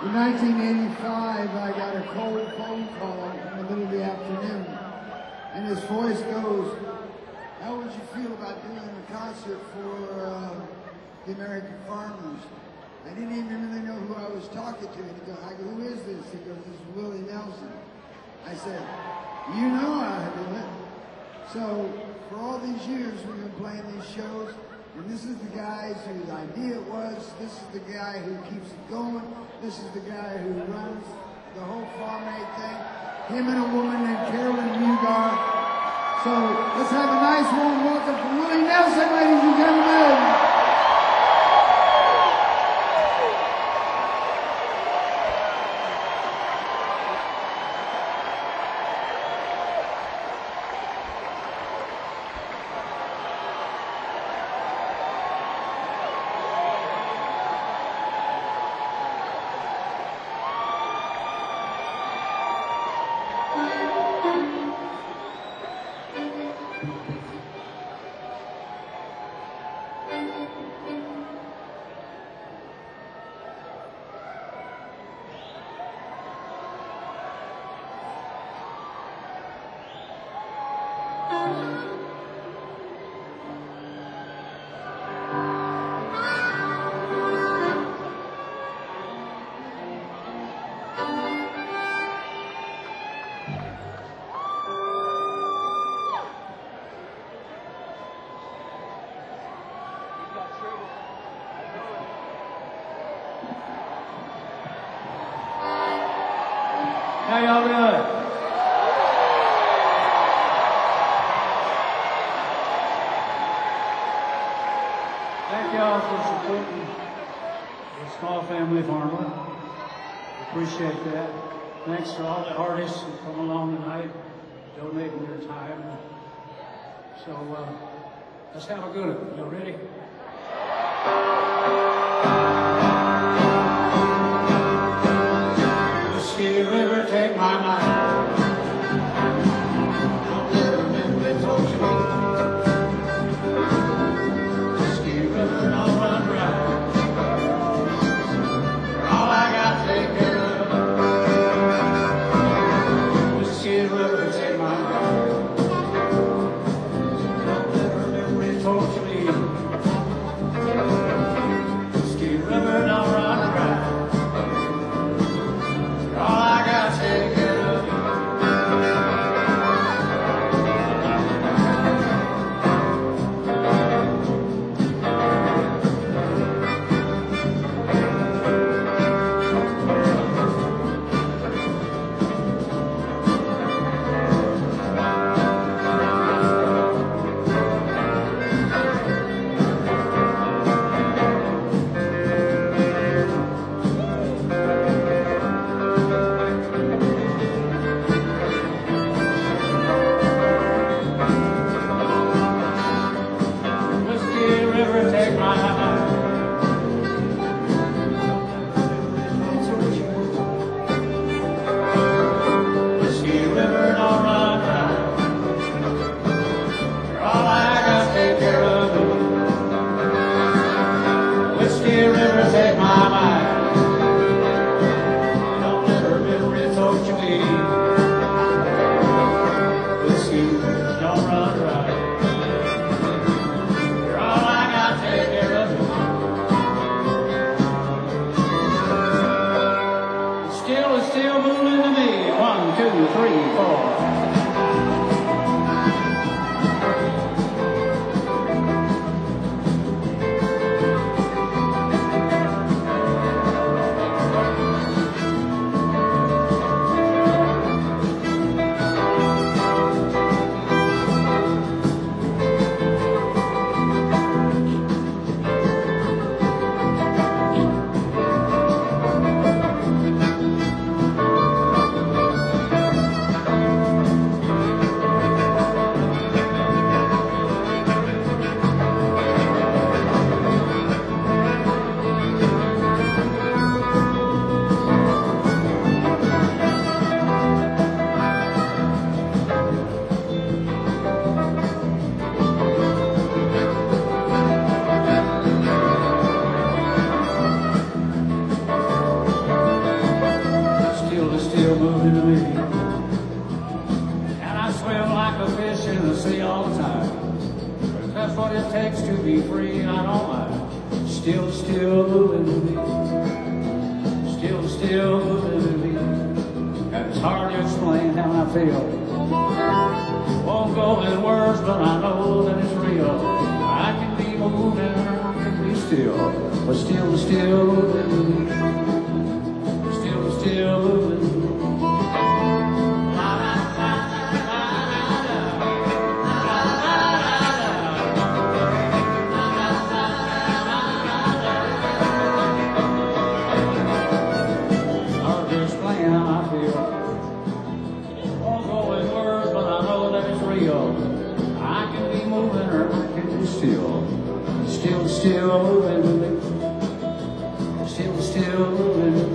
In 1985, I got a cold phone call in the middle of the afternoon, and his voice goes, "How would you feel about doing a concert for the American farmers?" I didn't even really know who I was talking to. And I go, "Who is this?" He goes, "This is Willie Nelson." I said, "You know how to do it." So for all these years, we've been playing these shows. And this is the guy whose idea it was. This is the guy who keeps it going. This is the guy who runs the whole Farm Aid thing. Him and a woman named Carolyn Mugar. So let's have a nice warm welcome from Willie Nelson, ladies and gentlemen. How y'all doing? Thank y'all for supporting the small family farmer. Appreciate that. Thanks to all the artists who come along tonight, donating their time. So let's have a good one. Y'all ready? Mississippi River, take my mind. Don't let a memory torture me. Mississippi River, don't run dry. For all I got, take care of. Mississippi River, take my mind. Don't let a memory torture me. all the time. If that's what it takes to be free, I don't mind. Still, still moving with me. Still, still moving with me. And it's hard to explain how I feel. Won't go in words, but I know that it's real. I can be moving or I can be still, but still, still moving with me. Still, still moving with me. Still moving with me. Still moving with me.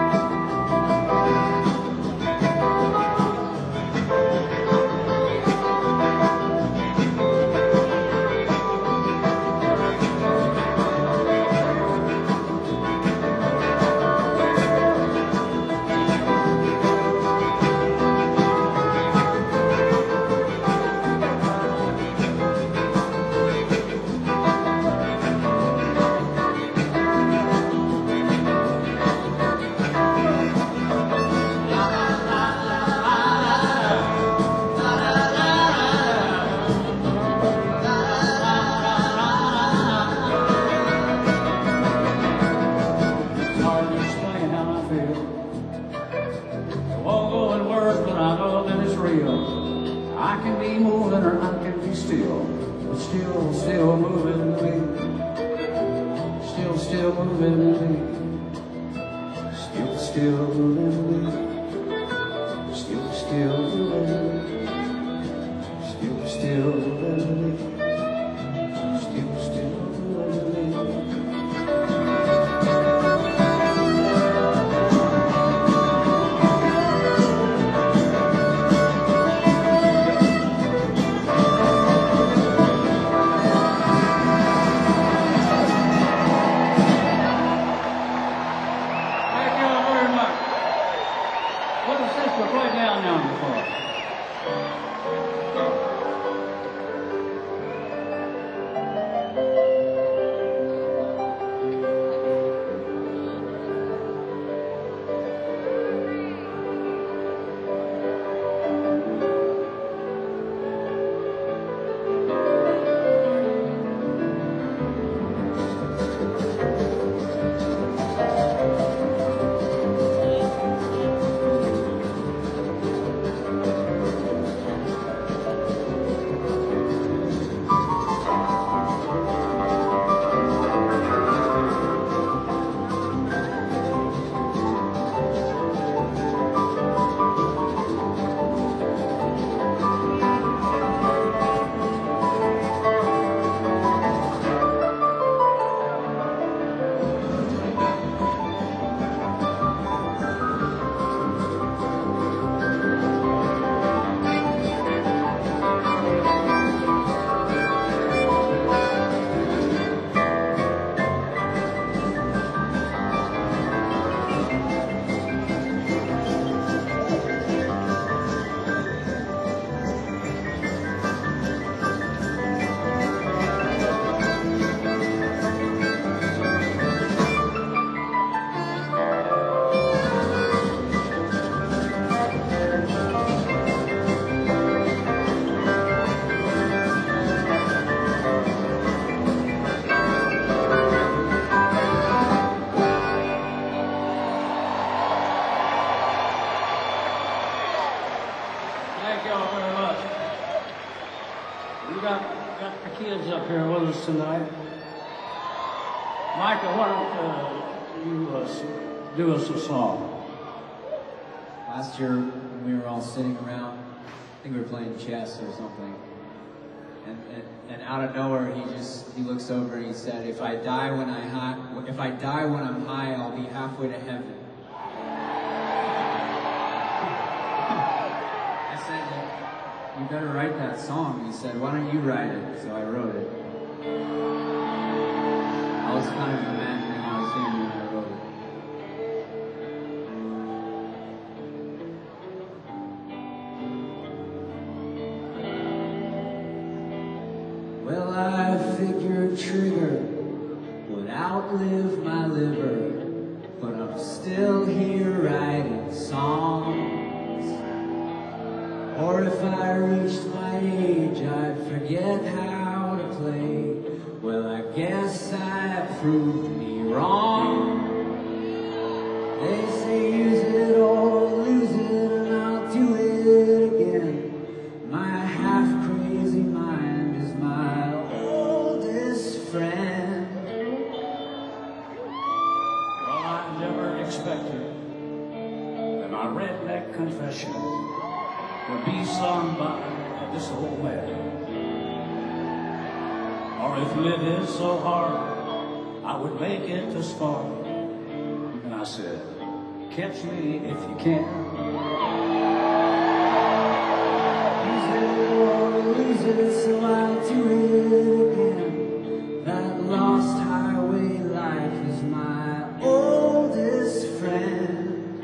Tonight. Michael, why don't you do us a song? Last year, when we were all sitting around, I think we were playing chess or something, and out of nowhere, he looks over and he said, "If I die when I'm high, I'll be halfway to heaven." I said, "You better write that song." He said, "Why don't you write it?" So I wrote it. I was kind of imagining I was him when I wrote it. Well, I figured Trigger would outlive my liver, but I'm still here writing songs. Or if I reached my age, I'd forget how to play. Well, I guess I proved me wrong. They say use it or lose it, and I'll do it again. My half-crazy mind is my oldest friend. Well, I never expected that my redneck confession would be sung by this old man. Or if living so hard, I would make it this far. And I said, catch me if you can. Use it or lose it, so I'll do it again. That lost highway life is my oldest friend.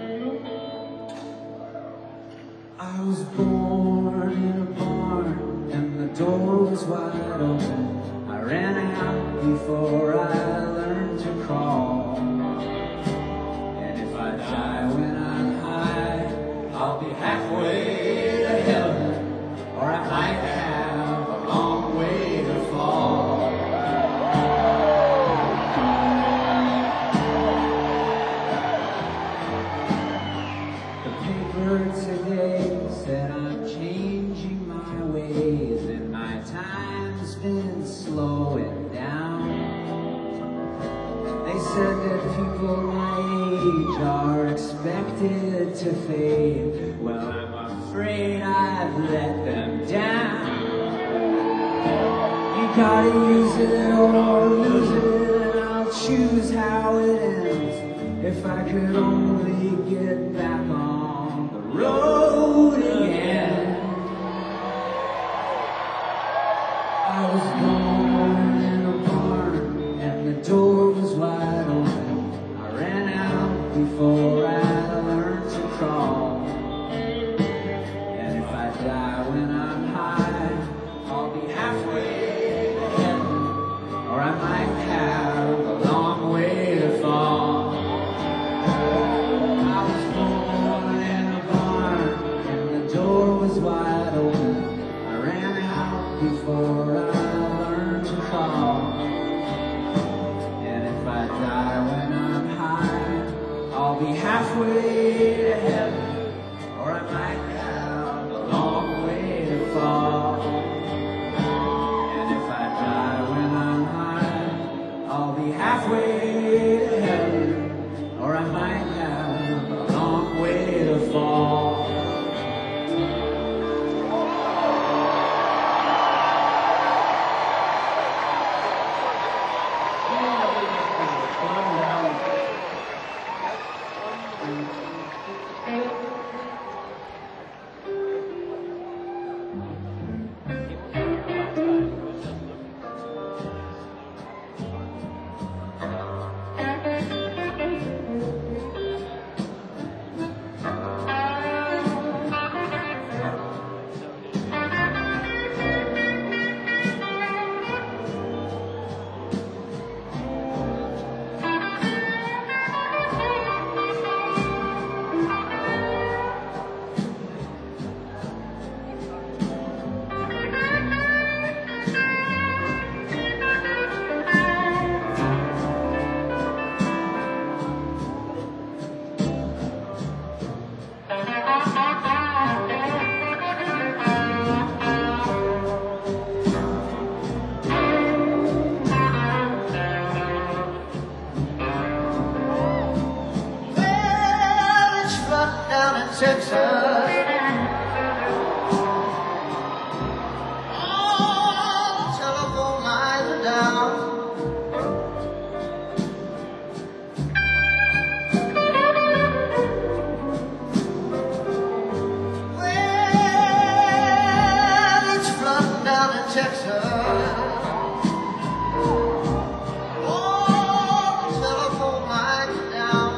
I was born in a barn and the door was wide open. I ran out before I learned to crawl. And if I die when I'm high, I'll be halfway to heaven, or I might have a long way to fall. The paper today said I'm changing my ways, and my time's been slowing down. They said that people my age are expected to fade. Well, I'm afraid I've let them down. You gotta use it or lose it, and I'll choose how it ends. If I could only get back on the road again. I was born in a barn and the door was wide open. I ran out before I learned to crawl. And if I die when I'm high, I'll be halfway to heaven, or I might have a long way to fall. I was born in a barn and the door was wide open. I ran out before I learned to crawl. And if I die when I'm high, I'll be halfway to heaven, or I might have a long way to fall. And if I die when I'm high, I'll be halfway to heaven, or I might have a long way to fall. Texas. All the telephone lines are down. Well, it's flooding down in Texas. All the telephone lines are down.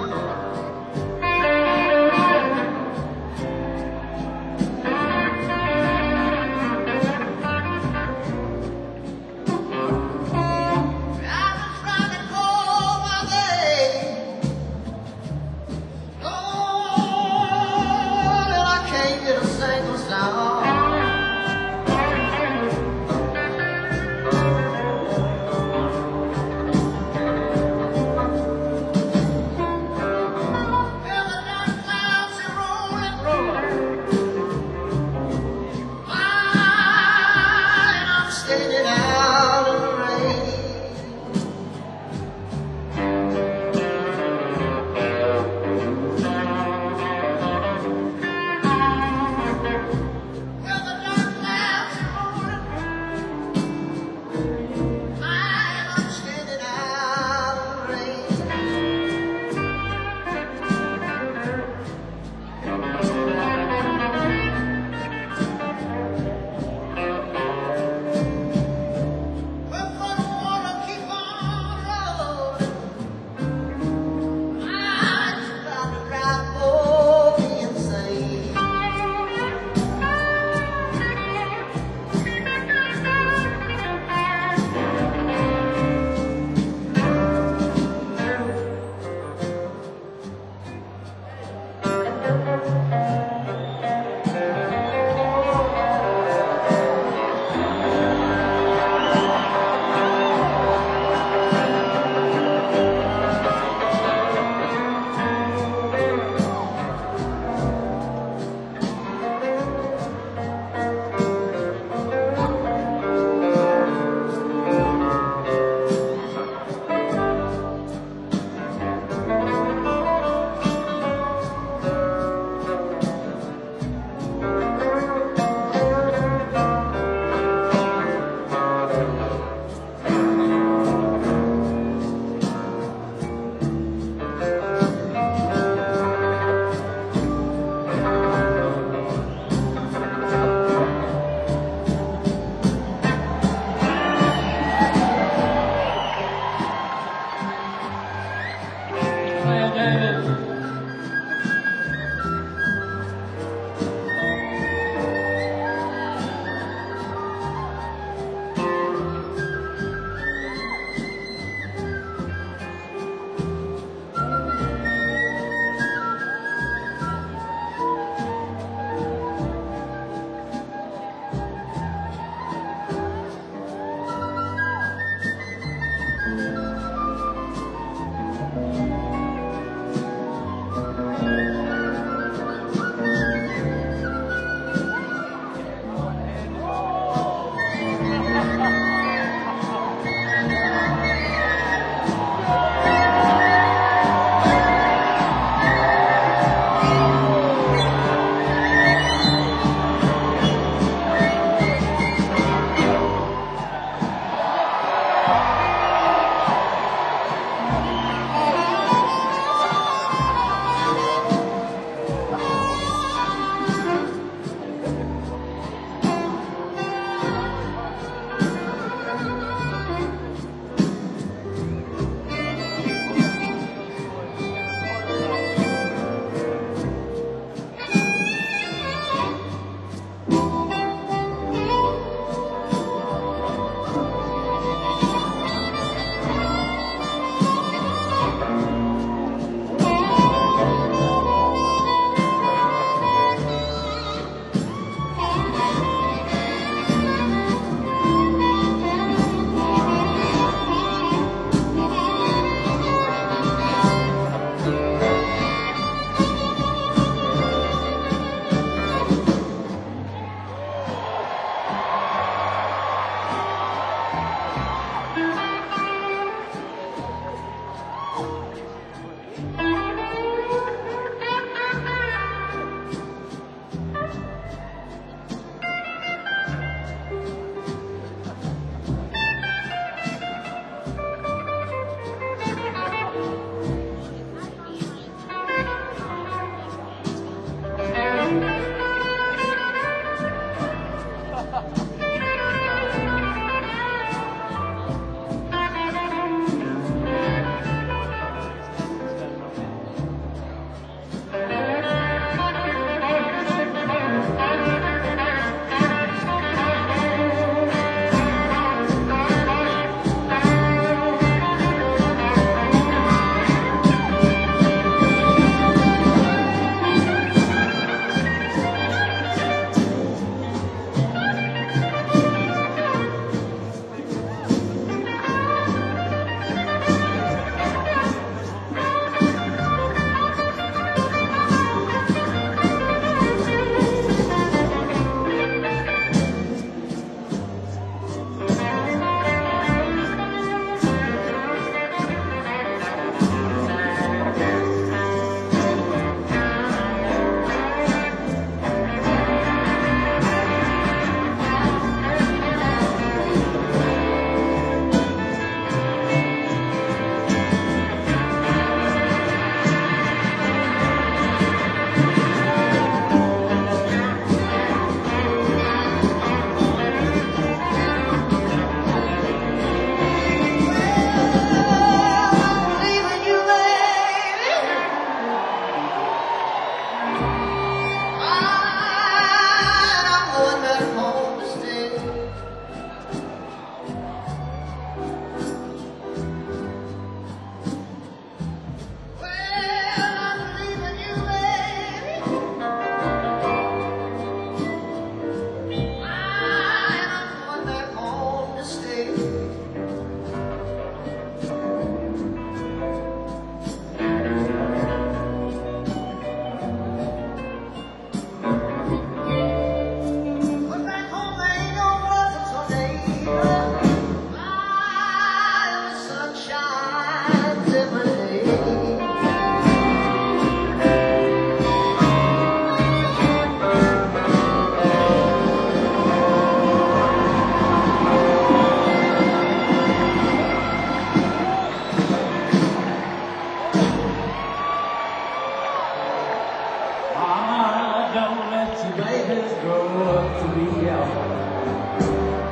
don't let your babies grow up to be alcoholics.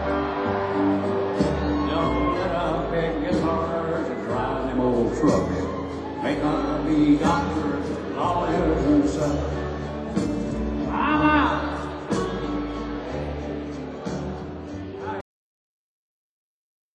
Don't let them begging hard to drive them old trucks. Make them be doctors, lawyers, and such.